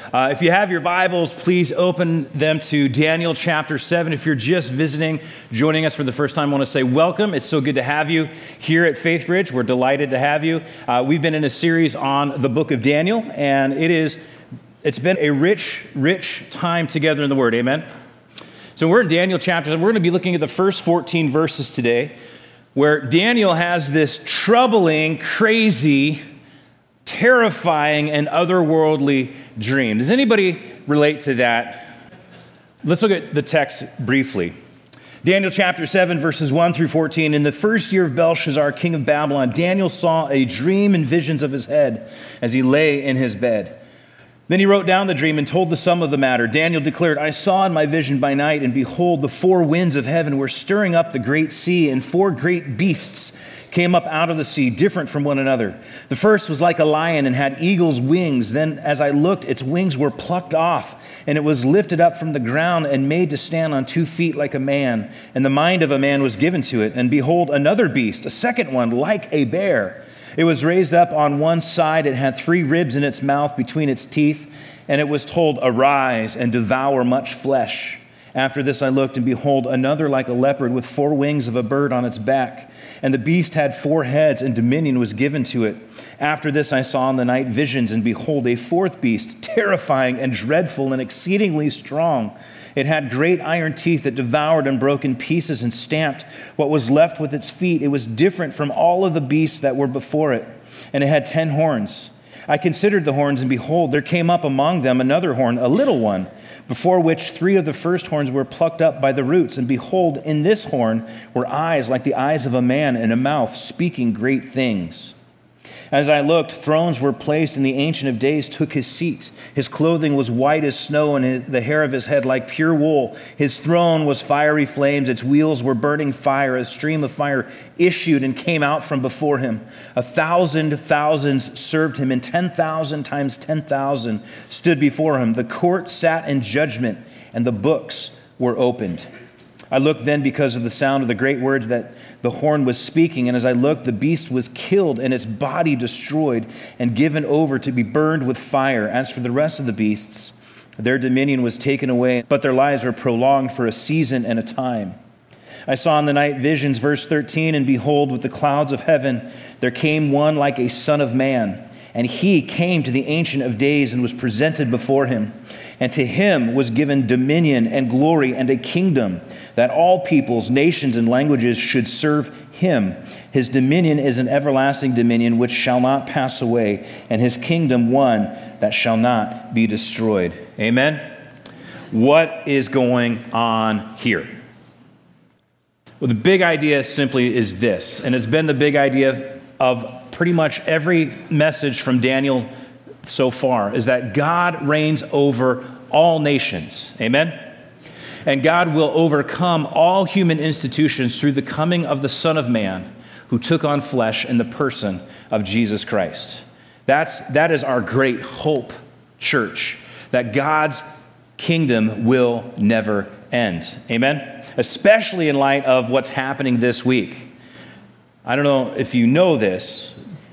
If you have your Bibles, please open them to Daniel chapter 7. If you're just visiting, joining us for the first time, I want to say welcome. It's so good to have you here at Faith Bridge. We're delighted to have you. We've been in a series on the book of Daniel, and it's been a rich time together in the Word. Amen? So we're in Daniel chapter 7. We're going to be looking at the first 14 verses today, where Daniel has this troubling, crazy, terrifying, and otherworldly dream. Does anybody relate to that? Let's look at the text briefly. Daniel chapter 7, verses 1 through 14. In the first year of Belshazzar, king of Babylon, Daniel saw a dream and visions of his head as he lay in his bed. Then he wrote down the dream and told the sum of the matter. Daniel declared, I saw in my vision by night, and behold, the four winds of heaven were stirring up the great sea, and four great beasts came up out of the sea, different from one another. The first was like a lion and had eagle's wings. Then as I looked, its wings were plucked off, and it was lifted up from the ground and made to stand on 2 feet like a man. And the mind of a man was given to it. And behold, another beast, a second one, like a bear. It was raised up on one side. It had 3 ribs in its mouth between its teeth. And it was told, arise and devour much flesh. After this I looked, and behold, another like a leopard with 4 wings of a bird on its back. And the beast had 4 heads, and dominion was given to it. After this I saw in the night visions, and behold, a 4th beast, terrifying and dreadful and exceedingly strong. It had great iron teeth that devoured and broke in pieces and stamped what was left with its feet. It was different from all of the beasts that were before it, and it had 10 horns. I considered the horns, and behold, there came up among them another horn, a little one, before which 3 of the first horns were plucked up by the roots. And behold, in this horn were eyes like the eyes of a man, and a mouth speaking great things. As I looked, thrones were placed, and the Ancient of Days took his seat. His clothing was white as snow, and the hair of his head like pure wool. His throne was fiery flames. Its wheels were burning fire. A stream of fire issued and came out from before him. 1,000 thousands served him, and 10,000 times 10,000 stood before him. The court sat in judgment, and the books were opened. I looked then because of the sound of the great words that the horn was speaking, and as I looked, the beast was killed and its body destroyed and given over to be burned with fire. As for the rest of the beasts, their dominion was taken away, but their lives were prolonged for a season and a time. I saw in the night visions, verse 13, and behold, with the clouds of heaven, there came one like a son of man. And he came to the Ancient of Days and was presented before him. And to him was given dominion and glory and a kingdom, that all peoples, nations, and languages should serve him. His dominion is an everlasting dominion which shall not pass away, and his kingdom one that shall not be destroyed. Amen? What is going on here? Well, the big idea simply is this, and it's been the big idea of pretty much every message from Daniel so far, is that God reigns over all nations. Amen? And God will overcome all human institutions through the coming of the Son of Man, who took on flesh in the person of Jesus Christ. That is our great hope, church, that God's kingdom will never end. Amen? Especially in light of what's happening this week. I don't know if you know this.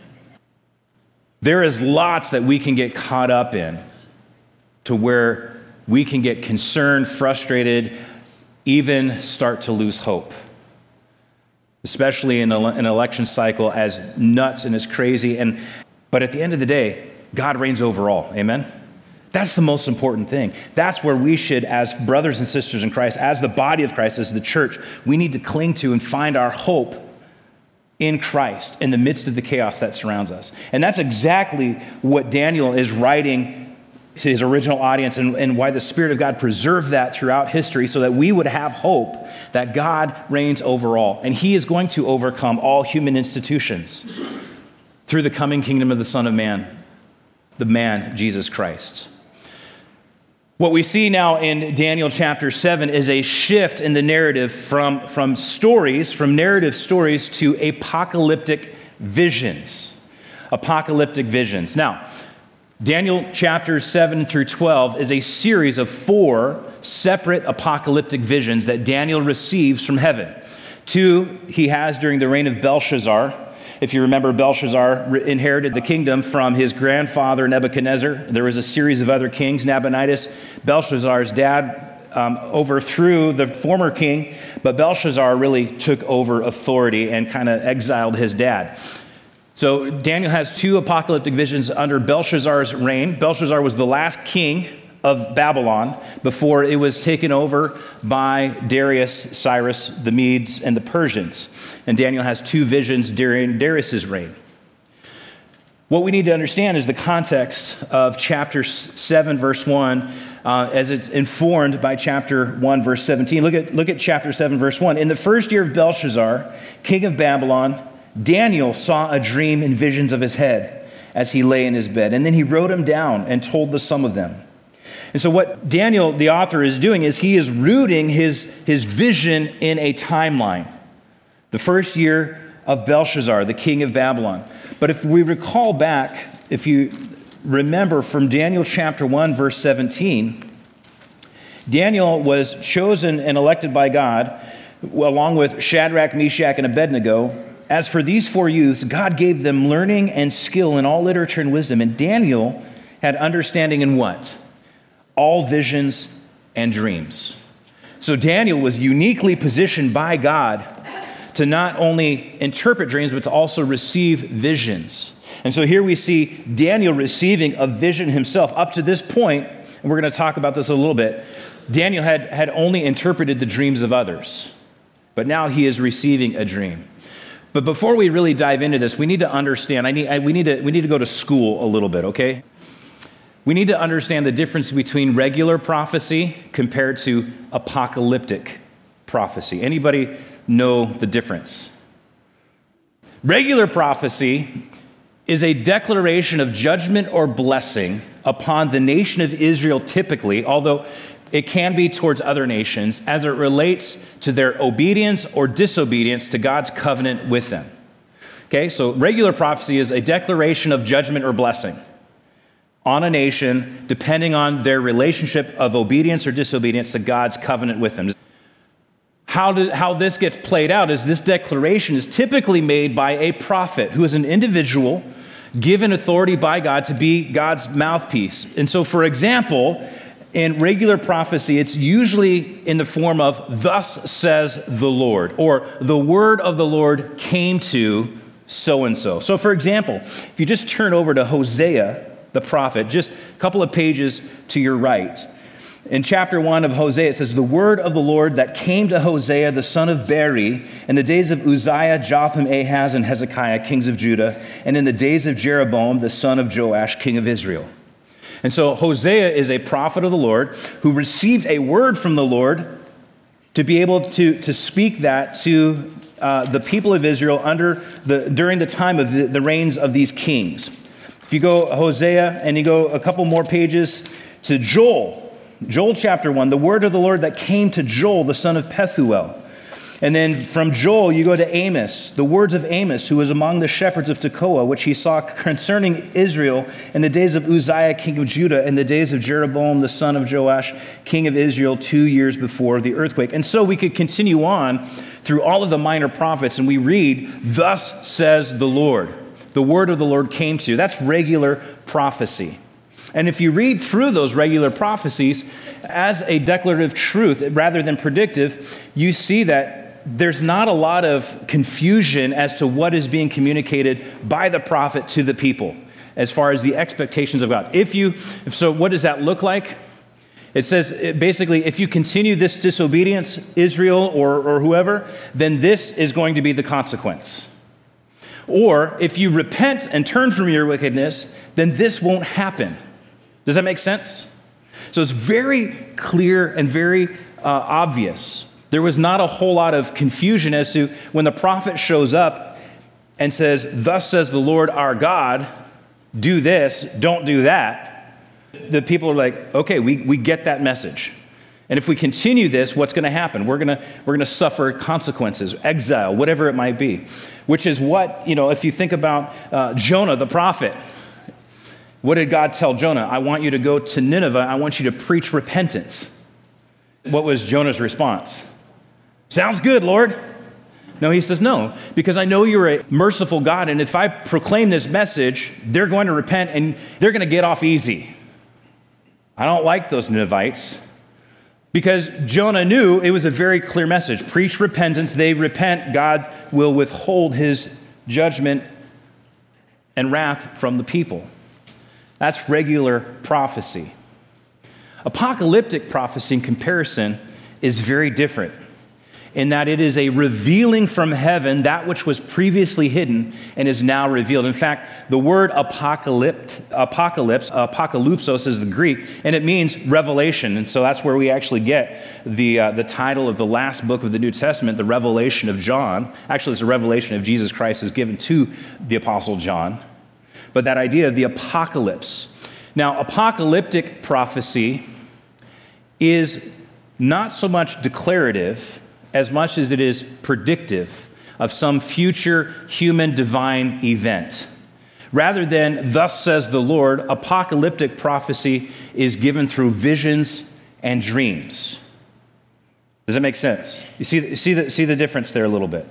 There is lots that we can get caught up in to where we can get concerned, frustrated, even start to lose hope. Especially in an election cycle as nuts and as crazy. But at the end of the day, God reigns over all. Amen? That's the most important thing. That's where we should, as brothers and sisters in Christ, as the body of Christ, as the church, we need to cling to and find our hope in Christ in the midst of the chaos that surrounds us. And that's exactly what Daniel is writing to his original audience, and why the Spirit of God preserved that throughout history so that we would have hope that God reigns over all. And he is going to overcome all human institutions through the coming kingdom of the Son of Man, the man, Jesus Christ. What we see now in Daniel chapter 7 is a shift in the narrative from narrative stories to apocalyptic visions. Apocalyptic visions. Now, Daniel chapters 7 through 12 is a series of 4 separate apocalyptic visions that Daniel receives from heaven. 2 he has during the reign of Belshazzar, If you remember, Belshazzar inherited the kingdom from his grandfather Nebuchadnezzar. There was a series of other kings. Nabonidus, Belshazzar's dad, overthrew the former king, but Belshazzar really took over authority and kind of exiled his dad. So Daniel has two apocalyptic visions under Belshazzar's reign. Belshazzar was the last king of Babylon before it was taken over by Darius, Cyrus, the Medes, and the Persians. And Daniel has two visions during Darius's reign. What we need to understand is the context of chapter 7, verse 1, as it's informed by chapter 1, verse 17. Look at chapter 7, verse 1. In the first year of Belshazzar, king of Babylon, Daniel saw a dream and visions of his head as he lay in his bed. And then he wrote them down and told the sum of them. And so what Daniel, the author, is doing is he is rooting his vision in a timeline. The first year of Belshazzar, the king of Babylon. But if we recall back, if you remember from Daniel chapter 1, verse 17, Daniel was chosen and elected by God, along with Shadrach, Meshach, and Abednego. As for these four youths, God gave them learning and skill in all literature and wisdom. And Daniel had understanding in what? All visions and dreams. So Daniel was uniquely positioned by God to not only interpret dreams, but to also receive visions. And so here we see Daniel receiving a vision himself. Up to this point, and we're going to talk about this a little bit, Daniel had only interpreted the dreams of others. But now he is receiving a dream. But before we really dive into this, we need to understand, we need to go to school a little bit, okay? We need to understand the difference between regular prophecy compared to apocalyptic prophecy. Anybody know the difference? Regular prophecy is a declaration of judgment or blessing upon the nation of Israel typically, although it can be towards other nations, as it relates to their obedience or disobedience to God's covenant with them. Okay, so regular prophecy is a declaration of judgment or blessing on a nation depending on their relationship of obedience or disobedience to God's covenant with them. How this gets played out is this declaration is typically made by a prophet who is an individual given authority by God to be God's mouthpiece. And so, for example, in regular prophecy, it's usually in the form of, "Thus says the Lord," or "the word of the Lord came to so-and-so." So, for example, if you just turn over to Hosea, the prophet, just a couple of pages to your right, in chapter 1 of Hosea, it says, "The word of the Lord that came to Hosea, the son of Beri, in the days of Uzziah, Jotham, Ahaz, and Hezekiah, kings of Judah, and in the days of Jeroboam, the son of Joash, king of Israel." And so Hosea is a prophet of the Lord who received a word from the Lord to be able to speak that to the people of Israel during the time of the reigns of these kings. If you go Hosea and you go a couple more pages to Joel chapter 1, the word of the Lord that came to Joel, the son of Pethuel. And then from Joel, you go to Amos, the words of Amos, who was among the shepherds of Tekoa, which he saw concerning Israel in the days of Uzziah, king of Judah, in the days of Jeroboam, the son of Joash, king of Israel, 2 years before the earthquake. And so we could continue on through all of the minor prophets, and we read, "Thus says the Lord." The word of the Lord came to. That's regular prophecy. And if you read through those regular prophecies as a declarative truth rather than predictive, you see that there's not a lot of confusion as to what is being communicated by the prophet to the people as far as the expectations of God. So what does that look like? It says, basically, if you continue this disobedience, Israel or whoever, then this is going to be the consequence. Or if you repent and turn from your wickedness, then this won't happen. Does that make sense? So it's very clear and very obvious. There was not a whole lot of confusion as to when the prophet shows up and says, "Thus says the Lord our God, do this, don't do that." The people are like, okay, we get that message. And if we continue this, what's going to happen? We're going to suffer consequences, exile, whatever it might be. Which is what, if you think about Jonah, the prophet, what did God tell Jonah? "I want you to go to Nineveh. I want you to preach repentance." What was Jonah's response? "Sounds good, Lord." No, he says, no, because I know you're a merciful God, and if I proclaim this message, they're going to repent and they're going to get off easy. I don't like those Ninevites. Because Jonah knew it was a very clear message. Preach repentance, they repent, God will withhold his judgment and wrath from the people. That's regular prophecy. Apocalyptic prophecy, in comparison, is very different in that it is a revealing from heaven that which was previously hidden and is now revealed. In fact, the word apocalypse, apokalypsos is the Greek, and it means revelation. And so that's where we actually get the title of the last book of the New Testament, the Revelation of John. Actually, it's a revelation of Jesus Christ is given to the Apostle John. But that idea of the apocalypse. Now, apocalyptic prophecy is not so much declarative as much as it is predictive of some future human divine event. Rather than, thus says the Lord, apocalyptic prophecy is given through visions and dreams. Does that make sense? You see the difference there a little bit.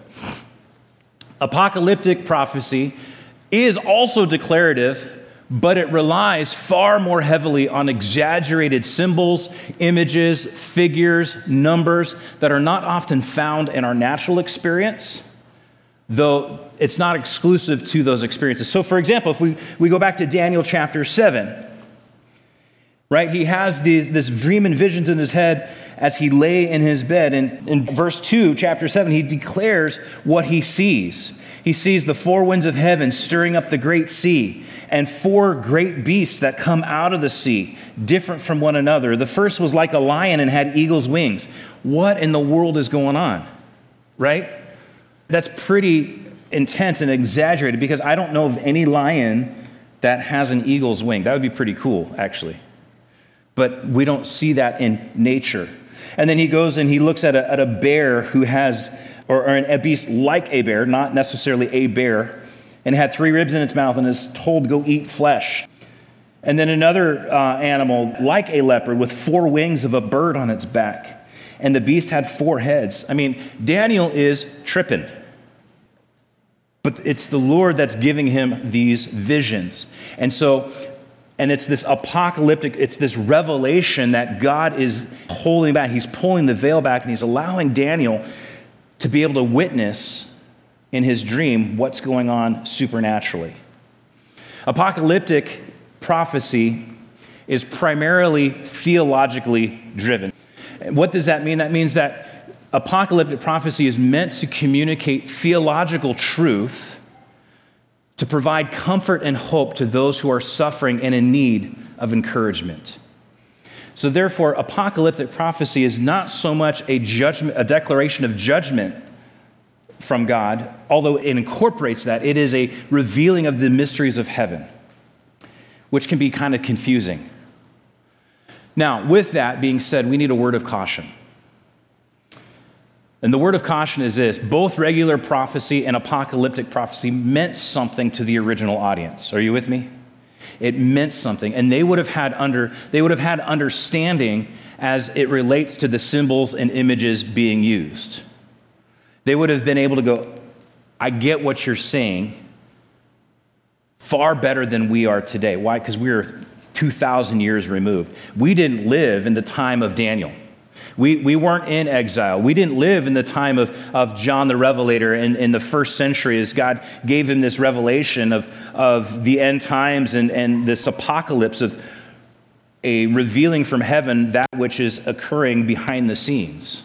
Apocalyptic prophecy is also declarative, but it relies far more heavily on exaggerated symbols, images, figures, numbers that are not often found in our natural experience, though it's not exclusive to those experiences. So, for example, if we go back to Daniel chapter 7, right? He has this dream and visions in his head as he lay in his bed. And in verse 2, chapter 7, he declares what he sees. He sees the four winds of heaven stirring up the great sea, and four great beasts that come out of the sea, different from one another. The first was like a lion and had eagle's wings. What in the world is going on? Right? That's pretty intense and exaggerated, because I don't know of any lion that has an eagle's wing. That would be pretty cool, actually. But we don't see that in nature. And then he goes and he looks at a bear who has, or a beast like a bear, not necessarily a bear, and had 3 ribs in its mouth and is told, go eat flesh. And then another animal like a leopard with 4 wings of a bird on its back. And the beast had 4 heads. I mean, Daniel is tripping. But it's the Lord that's giving him these visions. And it's this apocalyptic, it's this revelation that God is holding back. He's pulling the veil back, and he's allowing Daniel to be able to witness in his dream what's going on supernaturally. Apocalyptic prophecy is primarily theologically driven. What does that mean? That means that apocalyptic prophecy is meant to communicate theological truth to provide comfort and hope to those who are suffering and in need of encouragement. So therefore, apocalyptic prophecy is not so much a declaration of judgment from God, although it incorporates that. It is a revealing of the mysteries of heaven, which can be kind of confusing. Now, with that being said, we need a word of caution. And the word of caution is this: both regular prophecy and apocalyptic prophecy meant something to the original audience. Are you with me? It meant something, and they would have had understanding as it relates to the symbols and images being used. They would have been able to go, I get what you're saying, far better than we are today. Why? Because we are 2,000 years removed. We didn't live in the time of Daniel. We weren't in exile. We didn't live in the time of John the Revelator in the first century, as God gave him this revelation of the end times and this apocalypse of a revealing from heaven that which is occurring behind the scenes.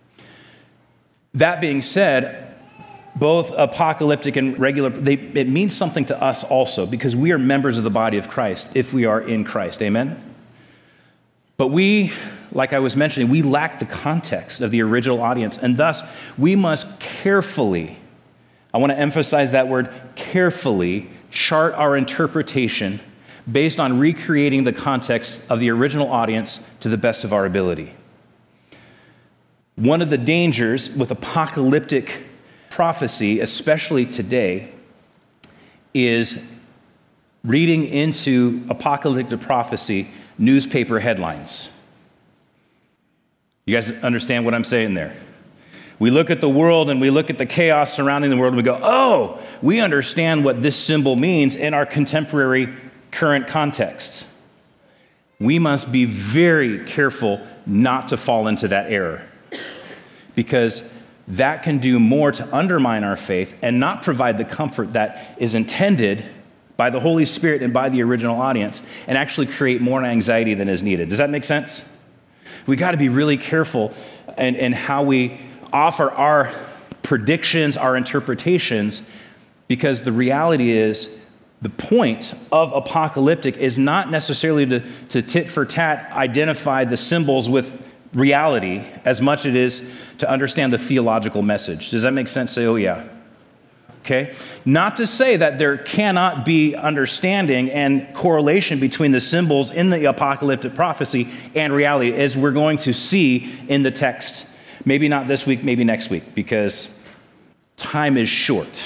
That being said, both apocalyptic and regular, it means something to us also, because we are members of the body of Christ if we are in Christ. Amen? But we, like I was mentioning, we lack the context of the original audience, and thus we must carefully, I want to emphasize that word, carefully chart our interpretation based on recreating the context of the original audience to the best of our ability. One of the dangers with apocalyptic prophecy, especially today, is reading into apocalyptic prophecy newspaper headlines. You guys understand what I'm saying there? We look at the world and we look at the chaos surrounding the world and we go, oh, we understand what this symbol means in our contemporary current context. We must be very careful not to fall into that error, because that can do more to undermine our faith and not provide the comfort that is intended by the Holy Spirit and by the original audience, and actually create more anxiety than is needed. Does that make sense? We got to be really careful in how we offer our predictions, our interpretations, because the reality is the point of apocalyptic is not necessarily to tit for tat identify the symbols with reality as much as it is to understand the theological message. Does that make sense? Say, oh yeah. Okay? Not to say that there cannot be understanding and correlation between the symbols in the apocalyptic prophecy and reality, as we're going to see in the text. Maybe not this week, maybe next week, because time is short.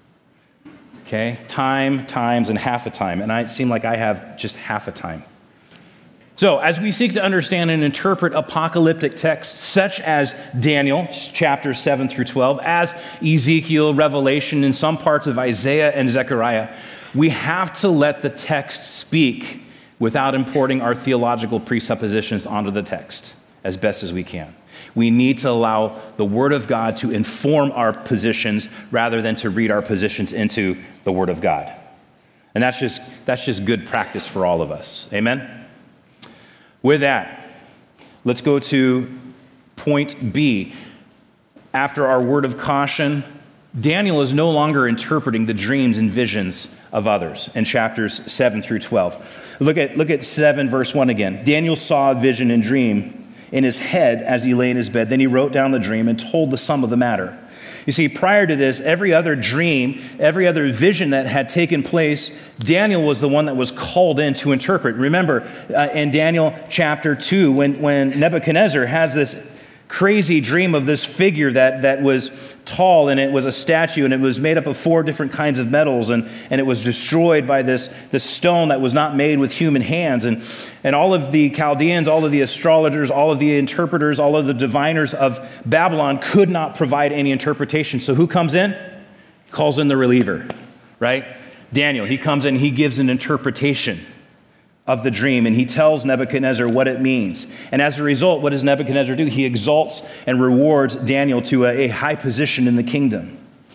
Okay? Time, times, and half a time. And it seems like I have just half a time. So, as we seek to understand and interpret apocalyptic texts such as Daniel, chapters 7 through 12, as Ezekiel, Revelation, and some parts of Isaiah and Zechariah, we have to let the text speak without importing our theological presuppositions onto the text as best as we can. We need to allow the Word of God to inform our positions rather than to read our positions into the Word of God. And that's just good practice for all of us. Amen? With that, let's go to point B. After our word of caution, Daniel is no longer interpreting the dreams and visions of others in chapters 7 through 12. Look at 7, verse 1 again. Daniel saw a vision and dream in his head as he lay in his bed. Then he wrote down the dream and told the sum of the matter. You see, prior to this, every other dream, every other vision that had taken place, Daniel was the one that was called in to interpret. Remember, in Daniel chapter 2, when Nebuchadnezzar has this crazy dream of this figure that was tall, and it was a statue, and it was made up of 4 different kinds of metals, and it was destroyed by this stone that was not made with human hands. And all of the Chaldeans, all of the astrologers, all of the interpreters, all of the diviners of Babylon could not provide any interpretation. So who comes in? Calls in the reliever, right? Daniel. He comes in, he gives an interpretation of the dream, and he tells Nebuchadnezzar what it means. And as a result, what does Nebuchadnezzar do? He exalts and rewards Daniel to a high position in the kingdom.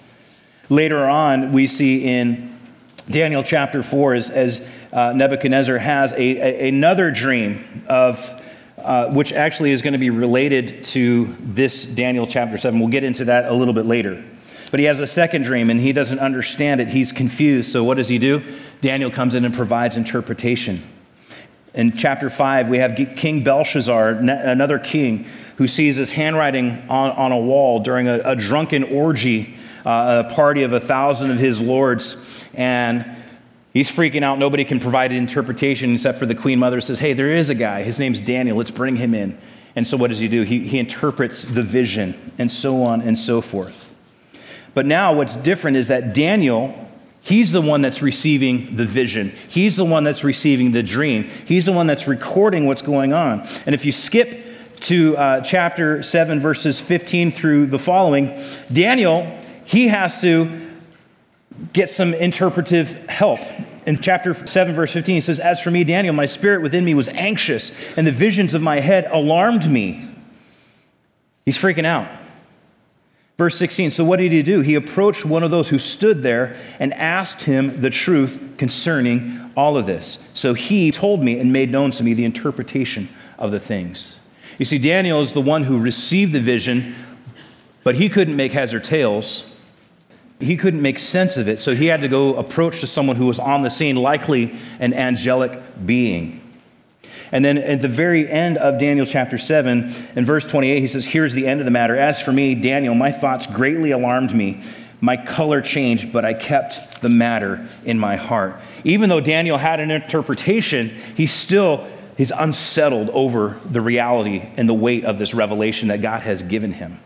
Later on, we see in Daniel chapter 4, as Nebuchadnezzar has another dream of which actually is going to be related to this Daniel chapter 7. We'll get into that a little bit later. But he has a second dream, and he doesn't understand it. He's confused. So what does he do? Daniel comes in and provides interpretation. In chapter 5, we have King Belshazzar, another king, who sees his handwriting on a wall during a drunken orgy, a party of 1,000 of his lords. And he's freaking out. Nobody can provide an interpretation except for the queen mother says, hey, there is a guy. His name's Daniel. Let's bring him in. And so what does he do? He interprets the vision, and so on and so forth. But now what's different is that Daniel, he's the one that's receiving the vision. He's the one that's receiving the dream. He's the one that's recording what's going on. And if you skip to chapter 7, verses 15 through the following, Daniel, he has to get some interpretive help. In chapter 7, verse 15, he says, as for me, Daniel, my spirit within me was anxious, and the visions of my head alarmed me. He's freaking out. Verse 16, so what did he do? He approached one of those who stood there and asked him the truth concerning all of this. So he told me and made known to me the interpretation of the things. You see, Daniel is the one who received the vision, but he couldn't make heads or tails. He couldn't make sense of it, so he had to go approach to someone who was on the scene, likely an angelic being. And then at the very end of Daniel chapter 7, in verse 28, he says, here's the end of the matter. As for me, Daniel, my thoughts greatly alarmed me. My color changed, but I kept the matter in my heart. Even though Daniel had an interpretation, he's unsettled over the reality and the weight of this revelation that God has given him.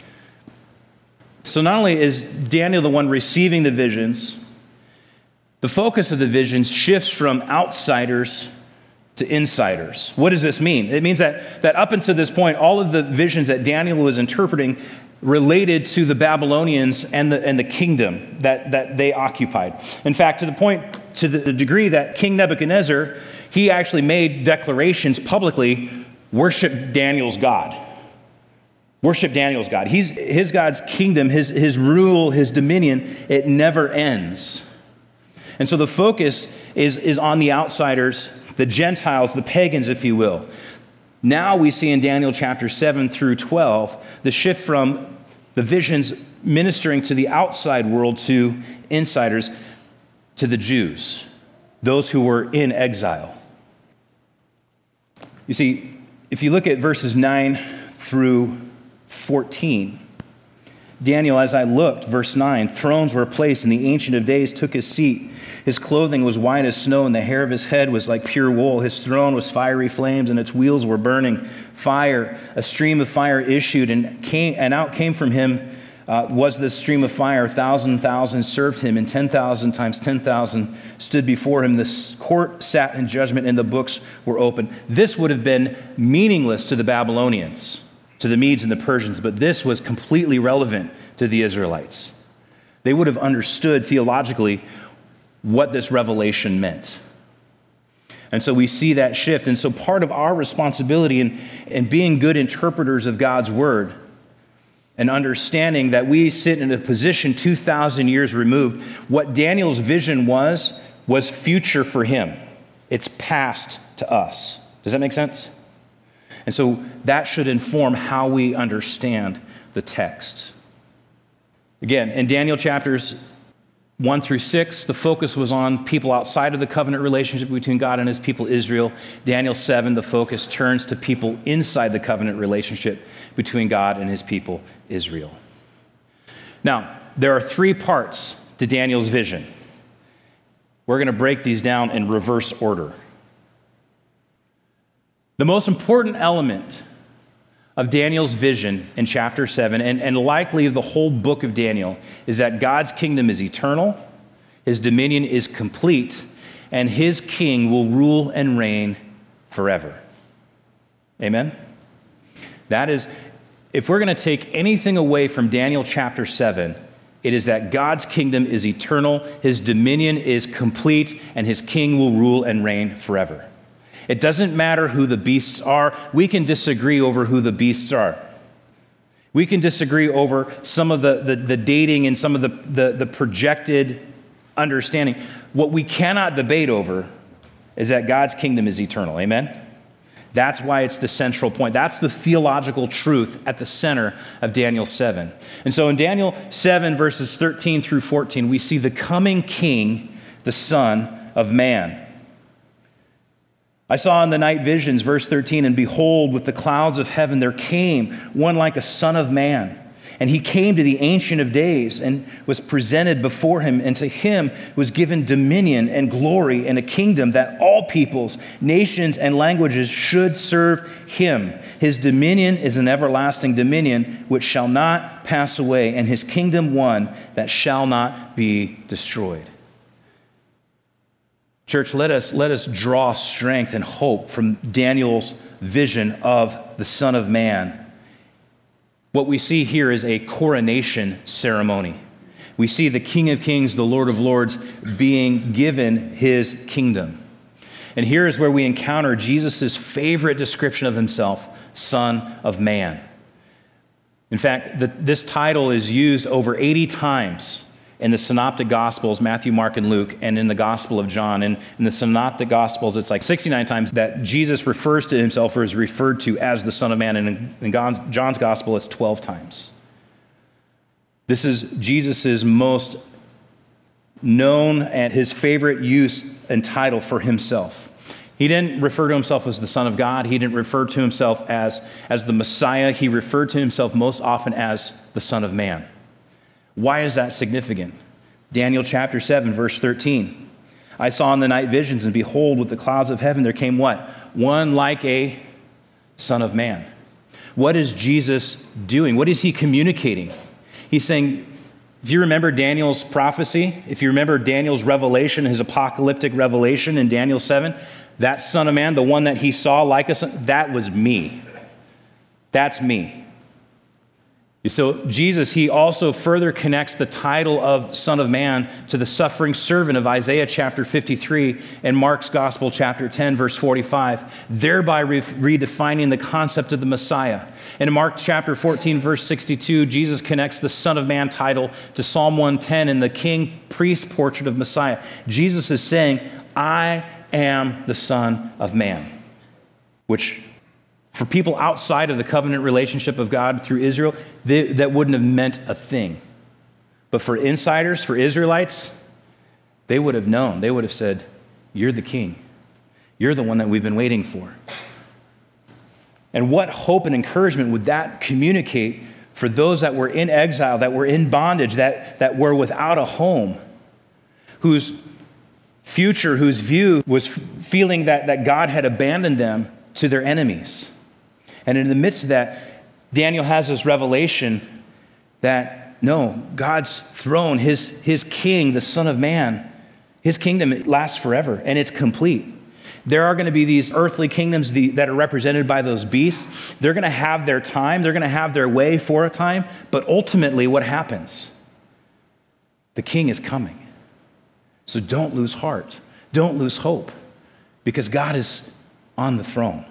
So not only is Daniel the one receiving the visions, the focus of the visions shifts from outsiders to insiders. What does this mean? It means that up until this point, all of the visions that Daniel was interpreting related to the Babylonians and the kingdom that they occupied. In fact, to the degree that King Nebuchadnezzar, he actually made declarations publicly, worship Daniel's God. Worship Daniel's God. His God's kingdom, his rule, his dominion, it never ends. And so the focus is on the outsiders, the Gentiles, the pagans, if you will. Now we see in Daniel chapter 7 through 12 the shift from the visions ministering to the outside world to insiders, to the Jews, those who were in exile. You see, if you look at verses 9 through 14, Daniel, as I looked, verse 9, thrones were placed, and the Ancient of Days took his seat. His clothing was white as snow, and the hair of his head was like pure wool. His throne was fiery flames, and its wheels were burning fire. A stream of fire issued, and out came from him was this stream of fire. 1,000 served him, and 10,000 times 10,000 stood before him. The court sat in judgment, and the books were open. This would have been meaningless to the Babylonians, to the Medes and the Persians, but this was completely relevant to the Israelites. They would have understood theologically what this revelation meant. And so we see that shift. And so part of our responsibility in being good interpreters of God's word and understanding that we sit in a position 2,000 years removed, what Daniel's vision was future for him. It's past to us. Does that make sense? And so that should inform how we understand the text. Again, in Daniel chapters 1 through 6, the focus was on people outside of the covenant relationship between God and his people Israel. Daniel 7, the focus turns to people inside the covenant relationship between God and his people Israel. Now, there are 3 parts to Daniel's vision. We're going to break these down in reverse order. The most important element of Daniel's vision in chapter 7, and likely the whole book of Daniel, is that God's kingdom is eternal, his dominion is complete, and his king will rule and reign forever. Amen? That is, if we're going to take anything away from Daniel chapter 7, it is that God's kingdom is eternal, his dominion is complete, and his king will rule and reign forever. It doesn't matter who the beasts are. We can disagree over who the beasts are. We can disagree over some of the dating and some of the projected understanding. What we cannot debate over is that God's kingdom is eternal. Amen? That's why it's the central point. That's the theological truth at the center of Daniel 7. And so in Daniel 7, verses 13 through 14, we see the coming king, the Son of Man. I saw in the night visions, verse 13, and behold, with the clouds of heaven there came one like a son of man. And he came to the Ancient of Days and was presented before him, and to him was given dominion and glory and a kingdom that all peoples, nations, and languages should serve him. His dominion is an everlasting dominion which shall not pass away, and his kingdom one that shall not be destroyed. Church, let us draw strength and hope from Daniel's vision of the Son of Man. What we see here is a coronation ceremony. We see the King of Kings, the Lord of Lords, being given his kingdom. And here is where we encounter Jesus' favorite description of himself, Son of Man. In fact, this title is used over 80 times in the Synoptic Gospels, Matthew, Mark, and Luke, and in the Gospel of John. And in the Synoptic Gospels, it's like 69 times that Jesus refers to himself or is referred to as the Son of Man. And in John's Gospel, it's 12 times. This is Jesus' most known and his favorite use and title for himself. He didn't refer to himself as the Son of God. He didn't refer to himself as the Messiah. He referred to himself most often as the Son of Man. Why is that significant? Daniel chapter 7, verse 13. I saw in the night visions, and behold, with the clouds of heaven there came what? One like a Son of Man. What is Jesus doing? What is he communicating? He's saying, if you remember Daniel's prophecy, if you remember Daniel's revelation, his apocalyptic revelation in Daniel 7, that Son of Man, the one that he saw like a son, that was me. That's me. So Jesus, he also further connects the title of Son of Man to the suffering servant of Isaiah chapter 53 and Mark's Gospel chapter 10, verse 45, thereby redefining the concept of the Messiah. And in Mark chapter 14, verse 62, Jesus connects the Son of Man title to Psalm 110 and the king-priest portrait of Messiah. Jesus is saying, I am the Son of Man, which for people outside of the covenant relationship of God through Israel, that wouldn't have meant a thing. But for insiders, for Israelites, they would have known. They would have said, you're the king. You're the one that we've been waiting for. And what hope and encouragement would that communicate for those that were in exile, that were in bondage, that were without a home, whose future, whose view was feeling that God had abandoned them to their enemies. And in the midst of that, Daniel has this revelation that, no, God's throne, his king, the Son of Man, his kingdom lasts forever, and it's complete. There are going to be these earthly kingdoms that are represented by those beasts. They're going to have their time. They're going to have their way for a time. But ultimately, what happens? The king is coming. So don't lose heart. Don't lose hope, because God is on the throne.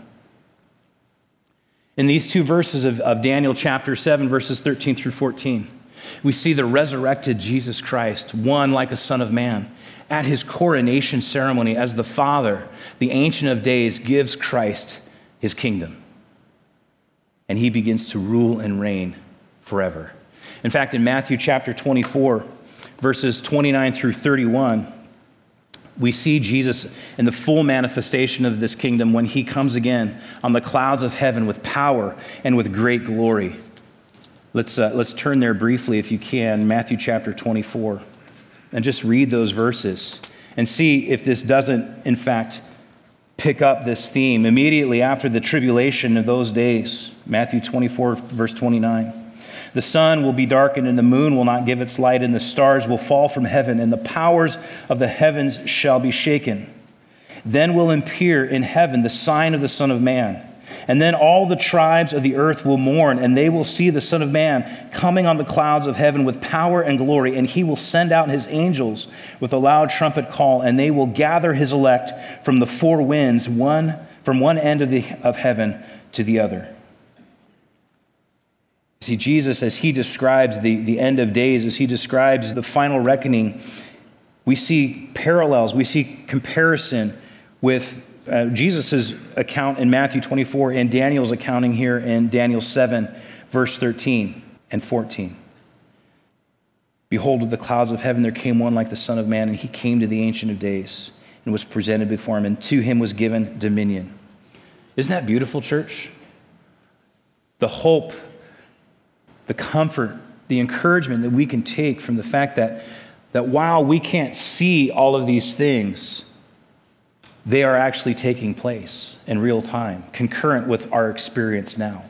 In these two verses of Daniel chapter 7, verses 13 through 14, we see the resurrected Jesus Christ, one like a son of man, at his coronation ceremony as the Father, the Ancient of Days, gives Christ his kingdom. And he begins to rule and reign forever. In fact, in Matthew chapter 24, verses 29 through 31, we see Jesus in the full manifestation of this kingdom when he comes again on the clouds of heaven with power and with great glory. Let's turn there briefly, if you can, Matthew chapter 24, and just read those verses and see if this doesn't, in fact, pick up this theme. Immediately after the tribulation of those days, Matthew 24, verse 29, the sun will be darkened and the moon will not give its light, and the stars will fall from heaven, and the powers of the heavens shall be shaken. Then will appear in heaven the sign of the Son of Man. And then all the tribes of the earth will mourn, and they will see the Son of Man coming on the clouds of heaven with power and glory, and he will send out his angels with a loud trumpet call, and they will gather his elect from the four winds, from one end of heaven to the other. See, Jesus, as he describes the end of days, as he describes the final reckoning, we see parallels, we see comparison with Jesus' account in Matthew 24 and Daniel's accounting here in Daniel 7, verse 13 and 14. Behold, with the clouds of heaven there came one like the Son of Man, and he came to the Ancient of Days and was presented before him, and to him was given dominion. Isn't that beautiful, church? The hope, the comfort, the encouragement that we can take from the fact that while we can't see all of these things, they are actually taking place in real time, concurrent with our experience now.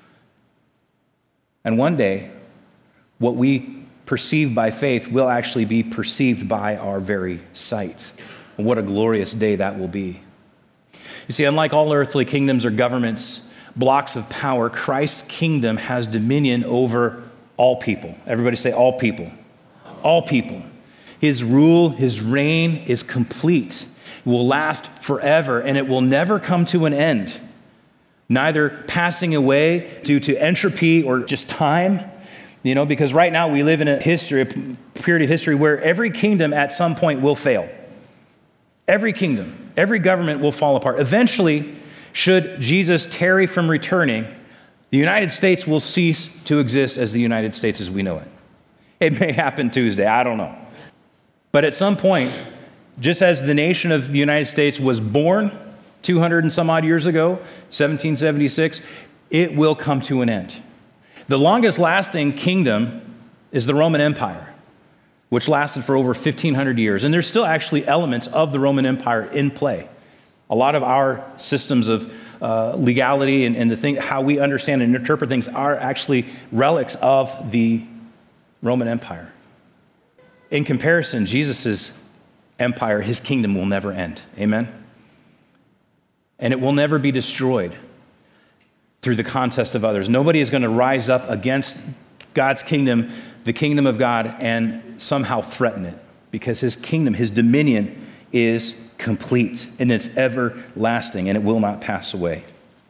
And one day, what we perceive by faith will actually be perceived by our very sight. And what a glorious day that will be. You see, unlike all earthly kingdoms or governments, blocks of power, Christ's kingdom has dominion over all people. Everybody say all people. All people. His rule, his reign is complete. It will last forever, and it will never come to an end. Neither passing away due to entropy or just time, because right now we live in a period of history where every kingdom at some point will fail. Every kingdom, every government will fall apart. Eventually, should Jesus tarry from returning, the United States will cease to exist as the United States as we know it. It may happen Tuesday, I don't know. But at some point, just as the nation of the United States was born 200 and some odd years ago, 1776, it will come to an end. The longest lasting kingdom is the Roman Empire, which lasted for over 1,500 years. And there's still actually elements of the Roman Empire in play. A lot of our systems of legality and how we understand and interpret things are actually relics of the Roman Empire. In comparison, Jesus' empire, his kingdom will never end. Amen? And it will never be destroyed through the contest of others. Nobody is going to rise up against God's kingdom, the kingdom of God, and somehow threaten it, because his kingdom, his dominion is complete, and it's everlasting, and it will not pass away.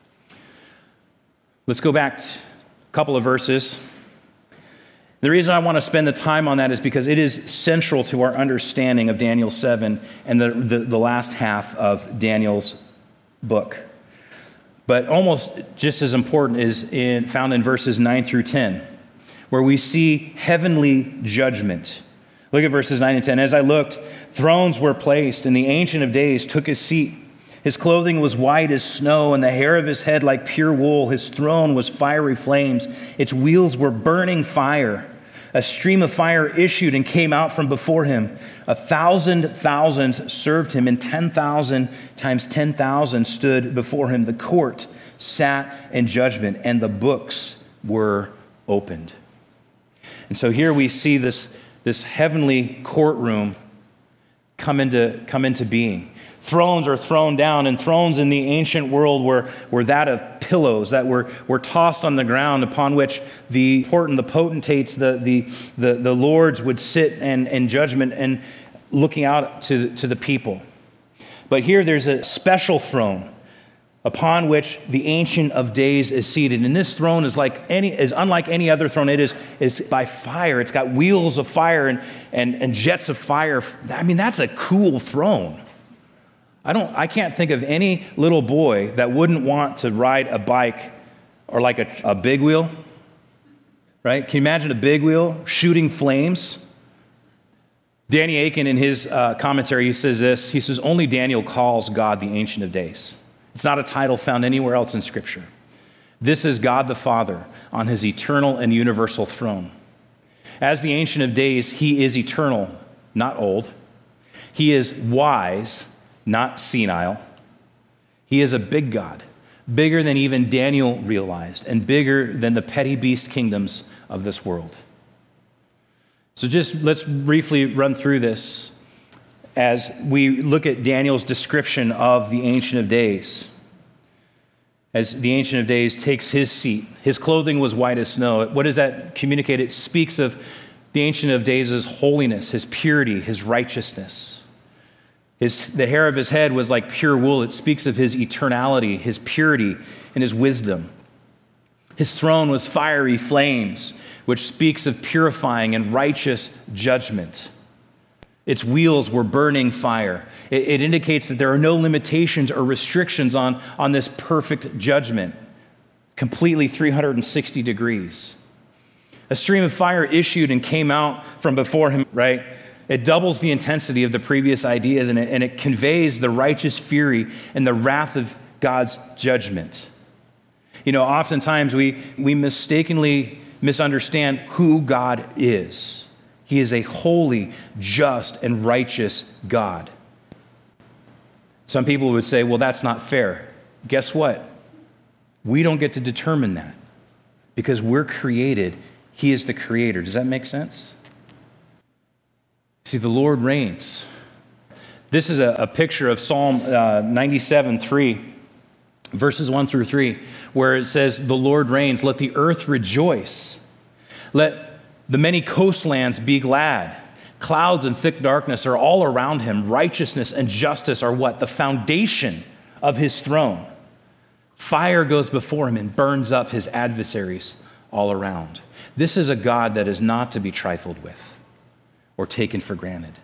Let's go back a couple of verses. The reason I want to spend the time on that is because it is central to our understanding of Daniel 7 and the last half of Daniel's book. But almost just as important is found in verses 9 through 10, where we see heavenly judgment. Look at verses 9 and 10. As I looked, thrones were placed, and the Ancient of Days took his seat. His clothing was white as snow, and the hair of his head like pure wool. His throne was fiery flames. Its wheels were burning fire. A stream of fire issued and came out from before him. 1,000,000 served him, and 10,000 times 10,000 stood before him. The court sat in judgment, and the books were opened. And so here we see this heavenly courtroom come into being. Thrones are thrown down, and thrones in the ancient world were that of pillows that were tossed on the ground, upon which the potentates, the lords would sit in judgment and looking out to the people. But here there's a special throne upon which the Ancient of Days is seated. And this throne is unlike any other throne. It's by fire. It's got wheels of fire and jets of fire. I mean, that's a cool throne. I can't think of any little boy that wouldn't want to ride a bike or like a big wheel, right? Can you imagine a big wheel shooting flames? Danny Akin, in his commentary, he says this. He says, only Daniel calls God the Ancient of Days. It's not a title found anywhere else in Scripture. This is God the Father on his eternal and universal throne. As the Ancient of Days, he is eternal, not old. He is wise, not senile. He is a big God, bigger than even Daniel realized, and bigger than the petty beast kingdoms of this world. So just let's briefly run through this as we look at Daniel's description of the Ancient of Days. As the Ancient of Days takes his seat, his clothing was white as snow. What does that communicate? It speaks of the Ancient of Days' holiness, his purity, his righteousness. The hair of his head was like pure wool. It speaks of his eternality, his purity, and his wisdom. His throne was fiery flames, which speaks of purifying and righteous judgment. Its wheels were burning fire. It indicates that there are no limitations or restrictions on this perfect judgment, completely 360 degrees. A stream of fire issued and came out from before him, right? It doubles the intensity of the previous ideas, and it conveys the righteous fury and the wrath of God's judgment. You know, oftentimes we mistakenly misunderstand who God is. He is a holy, just, and righteous God. Some people would say, well, that's not fair. Guess what? We don't get to determine that because we're created. He is the creator. Does that make sense? See, the Lord reigns. This is a picture of Psalm 97:3, verses 1 through 3, where it says, the Lord reigns. Let the earth rejoice. Let the many coastlands be glad. Clouds and thick darkness are all around him. Righteousness and justice are what? The foundation of his throne. Fire goes before him and burns up his adversaries all around. This is a God that is not to be trifled with or taken for granted.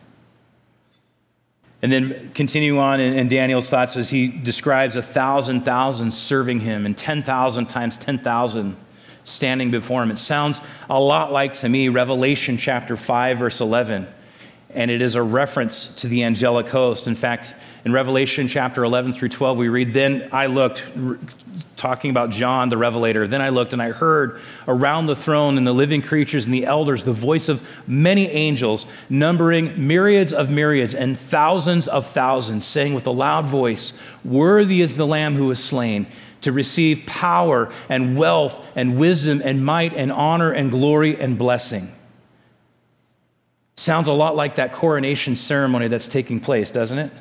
And then continue on in Daniel's thoughts as he describes 1,000,000 serving him and 10,000 times 10,000 standing before him. It sounds a lot like, to me, Revelation chapter 5, verse 11. And it is a reference to the angelic host. In fact, in Revelation chapter 11 through 12, we read, then I looked, talking about John the Revelator, then I looked and I heard around the throne and the living creatures and the elders the voice of many angels, numbering myriads of myriads and thousands of thousands, saying with a loud voice, worthy is the Lamb who was slain to receive power and wealth and wisdom and might and honor and glory and blessing. Sounds a lot like that coronation ceremony that's taking place, doesn't it?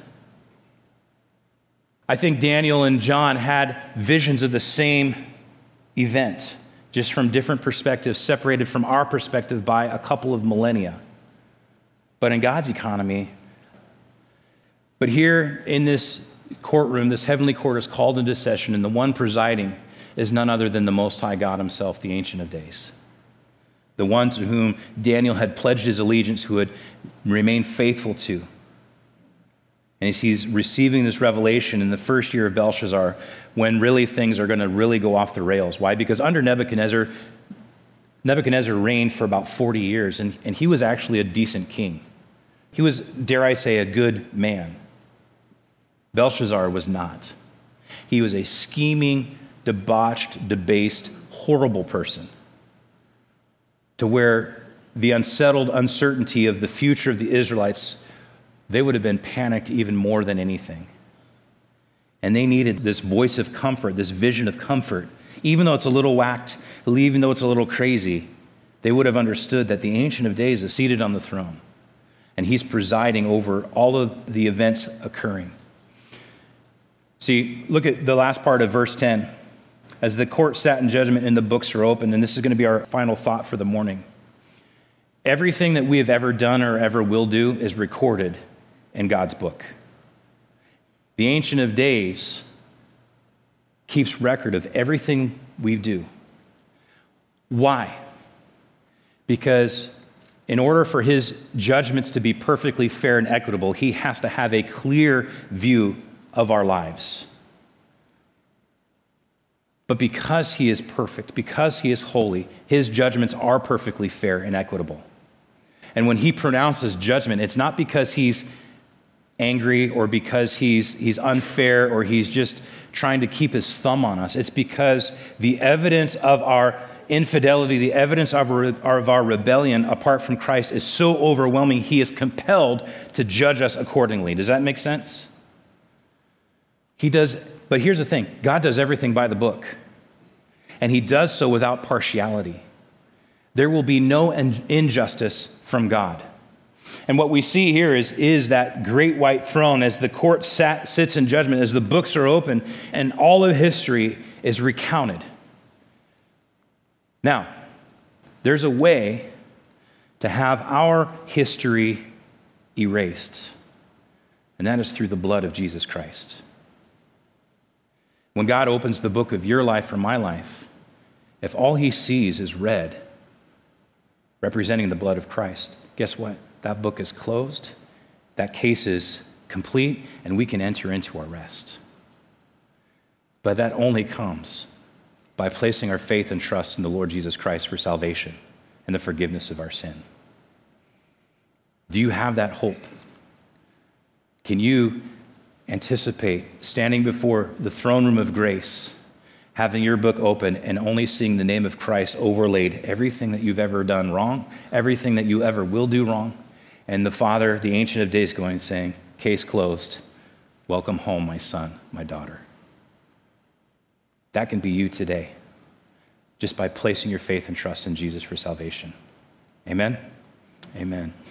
I think Daniel and John had visions of the same event, just from different perspectives, separated from our perspective by a couple of millennia. But in God's economy, but here in this courtroom, this heavenly court is called into session, and the one presiding is none other than the Most High God himself, the Ancient of Days. The one to whom Daniel had pledged his allegiance, who had remained faithful to. And as he's receiving this revelation in the first year of Belshazzar, when really things are going to really go off the rails. Why? Because under Nebuchadnezzar reigned for about 40 years, and he was actually a decent king. He was, dare I say, a good man. Belshazzar was not. He was a scheming, debauched, debased, horrible person, to where the unsettled uncertainty of the future of the Israelites, they would have been panicked even more than anything. And they needed this voice of comfort, this vision of comfort. Even though it's a little whacked, even though it's a little crazy, they would have understood that the Ancient of Days is seated on the throne, and he's presiding over all of the events occurring. See, look at the last part of verse 10. As the court sat in judgment and the books are opened, and this is going to be our final thought for the morning. Everything that we have ever done or ever will do is recorded in God's book. The Ancient of Days keeps record of everything we do. Why? Because in order for his judgments to be perfectly fair and equitable, he has to have a clear view of our lives. But because he is perfect, because he is holy, his judgments are perfectly fair and equitable. And when he pronounces judgment, it's not because he's angry or because he's unfair or he's just trying to keep his thumb on us. It's because the evidence of our infidelity, the evidence of our rebellion apart from Christ is so overwhelming, he is compelled to judge us accordingly. Does that make sense? He does, but here's the thing. God does everything by the book, and he does so without partiality. There will be no injustice from God. And what we see here is that great white throne as the court sits in judgment, as the books are open, and all of history is recounted. Now, there's a way to have our history erased, and that is through the blood of Jesus Christ. When God opens the book of your life or my life, if all he sees is red, representing the blood of Christ, guess what? That book is closed, that case is complete, and we can enter into our rest. But that only comes by placing our faith and trust in the Lord Jesus Christ for salvation and the forgiveness of our sin. Do you have that hope? Can you anticipate standing before the throne room of grace, having your book open and only seeing the name of Christ overlaid, everything that you've ever done wrong, everything that you ever will do wrong, and the Father, the Ancient of Days, going saying, case closed, welcome home, my son, my daughter. That can be you today, just by placing your faith and trust in Jesus for salvation. Amen? Amen.